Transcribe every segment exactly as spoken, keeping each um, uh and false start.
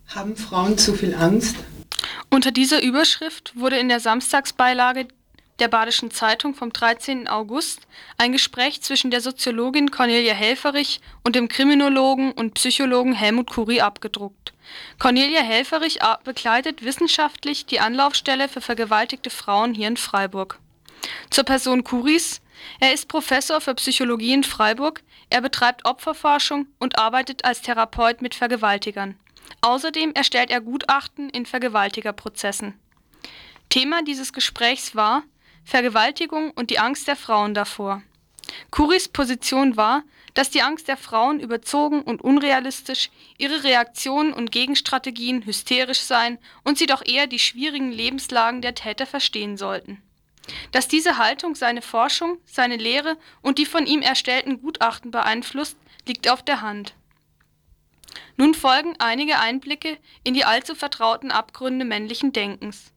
Haben Frauen zu viel Angst? Unter dieser Überschrift wurde in der Samstagsbeilage der Badischen Zeitung vom dreizehnten August ein Gespräch zwischen der Soziologin Cornelia Helfferich und dem Kriminologen und Psychologen Helmut Kuri abgedruckt. Cornelia Helfferich begleitet wissenschaftlich die Anlaufstelle für vergewaltigte Frauen hier in Freiburg. Zur Person Kuris: Er ist Professor für Psychologie in Freiburg, er betreibt Opferforschung und arbeitet als Therapeut mit Vergewaltigern. Außerdem erstellt er Gutachten in Vergewaltigerprozessen. Thema dieses Gesprächs war Vergewaltigung und die Angst der Frauen davor. Kuris Position war, dass die Angst der Frauen überzogen und unrealistisch, ihre Reaktionen und Gegenstrategien hysterisch seien und sie doch eher die schwierigen Lebenslagen der Täter verstehen sollten. Dass diese Haltung seine Forschung, seine Lehre und die von ihm erstellten Gutachten beeinflusst, liegt auf der Hand. Nun folgen einige Einblicke in die allzu vertrauten Abgründe männlichen Denkens.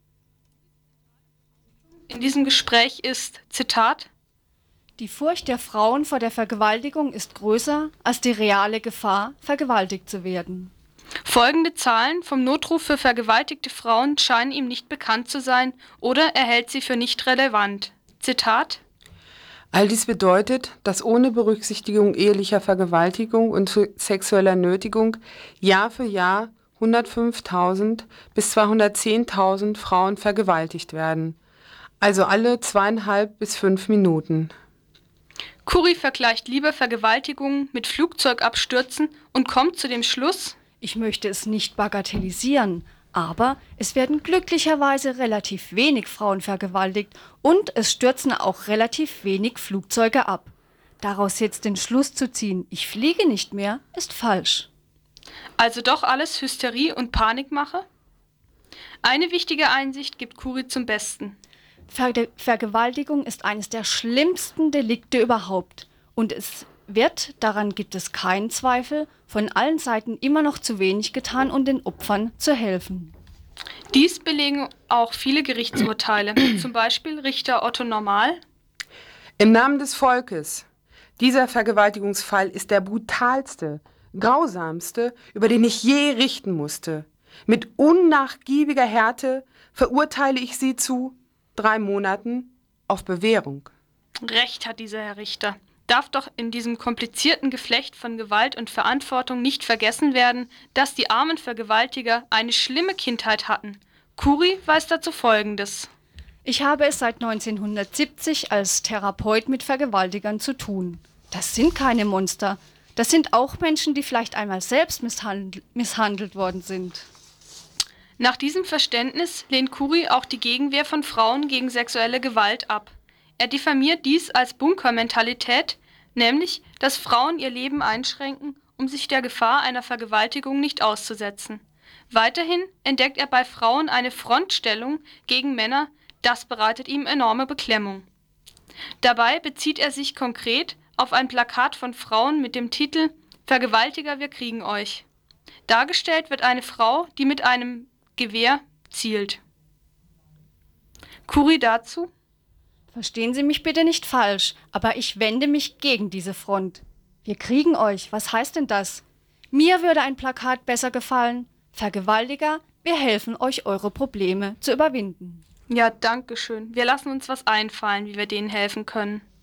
In diesem Gespräch ist, Zitat: Die Furcht der Frauen vor der Vergewaltigung ist größer als die reale Gefahr, vergewaltigt zu werden. Folgende Zahlen vom Notruf für vergewaltigte Frauen scheinen ihm nicht bekannt zu sein oder er hält sie für nicht relevant. Zitat: All dies bedeutet, dass ohne Berücksichtigung ehelicher Vergewaltigung und sexueller Nötigung Jahr für Jahr hundertfünftausend bis zweihundertzehntausend Frauen vergewaltigt werden. Also alle zweieinhalb bis fünf Minuten. Kuri vergleicht lieber Vergewaltigungen mit Flugzeugabstürzen und kommt zu dem Schluss: Ich möchte es nicht bagatellisieren, aber es werden glücklicherweise relativ wenig Frauen vergewaltigt und es stürzen auch relativ wenig Flugzeuge ab. Daraus jetzt den Schluss zu ziehen, ich fliege nicht mehr, ist falsch. Also doch alles Hysterie und Panikmache? Eine wichtige Einsicht gibt Kuri zum Besten. Ver- Vergewaltigung ist eines der schlimmsten Delikte überhaupt und es wird, daran gibt es keinen Zweifel, von allen Seiten immer noch zu wenig getan, um den Opfern zu helfen. Dies belegen auch viele Gerichtsurteile, zum Beispiel Richter Otto Normal. Im Namen des Volkes. Dieser Vergewaltigungsfall ist der brutalste, grausamste, über den ich je richten musste. Mit unnachgiebiger Härte verurteile ich Sie zu drei Monaten auf Bewährung. Recht hat dieser Herr Richter. Darf doch in diesem komplizierten Geflecht von Gewalt und Verantwortung nicht vergessen werden, dass die armen Vergewaltiger eine schlimme Kindheit hatten. Kuri weiß dazu Folgendes. Ich habe es seit neunzehnhundertsiebzig als Therapeut mit Vergewaltigern zu tun. Das sind keine Monster. Das sind auch Menschen, die vielleicht einmal selbst misshandelt, misshandelt worden sind. Nach diesem Verständnis lehnt Kuri auch die Gegenwehr von Frauen gegen sexuelle Gewalt ab. Er diffamiert dies als Bunkermentalität, nämlich, dass Frauen ihr Leben einschränken, um sich der Gefahr einer Vergewaltigung nicht auszusetzen. Weiterhin entdeckt er bei Frauen eine Frontstellung gegen Männer, das bereitet ihm enorme Beklemmung. Dabei bezieht er sich konkret auf ein Plakat von Frauen mit dem Titel »Vergewaltiger, wir kriegen euch«. Dargestellt wird eine Frau, die mit einem Gewehr zielt. Kuri dazu: Verstehen Sie mich bitte nicht falsch, aber ich wende mich gegen diese Front. Wir kriegen euch, was heißt denn das? Mir würde ein Plakat besser gefallen. Vergewaltiger, wir helfen euch, eure Probleme zu überwinden. Ja, danke schön. Wir lassen uns was einfallen, wie wir denen helfen können.